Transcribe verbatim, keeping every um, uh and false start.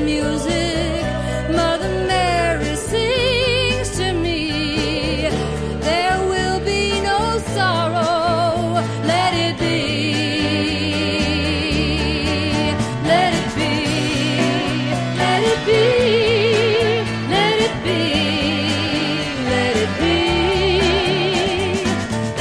music Mother Mary sings to me. There will be no sorrow, let it be. Let it be, let it be.